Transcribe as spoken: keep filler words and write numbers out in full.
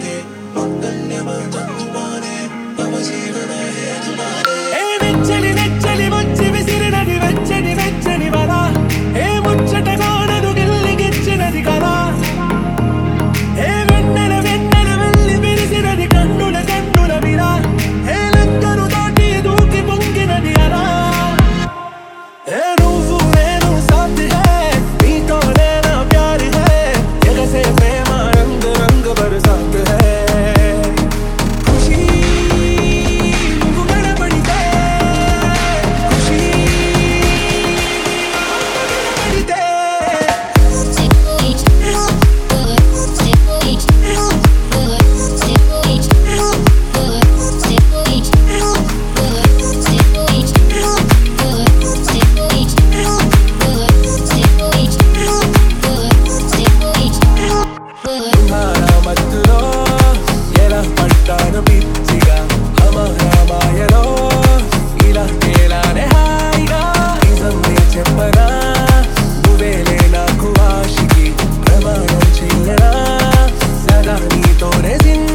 दे मंगल्यमा तंतुमाने मम जीवन हेतुमाने ए వెచ్చని నెచ్చని వచ్చి విసిరినది వెచ్చని వెచ్చని వల ఏ ముచ్చటగా నన్ను గిల్లిగిచ్చినది కదా ఏ వెన్నెల వెన్నెల వెళ్ళి విరిసినది కన్నుల కన్నుల విరా ఏ లెక్కను దాటి దూకి పొంగినది అలా ఏ నువ్వు నేను సాథ్ హై నీతోనే నా ప్యార్ హై ఎగసే ప్రేమ రంగ్ రంగ్ బరసాత్ హై Sin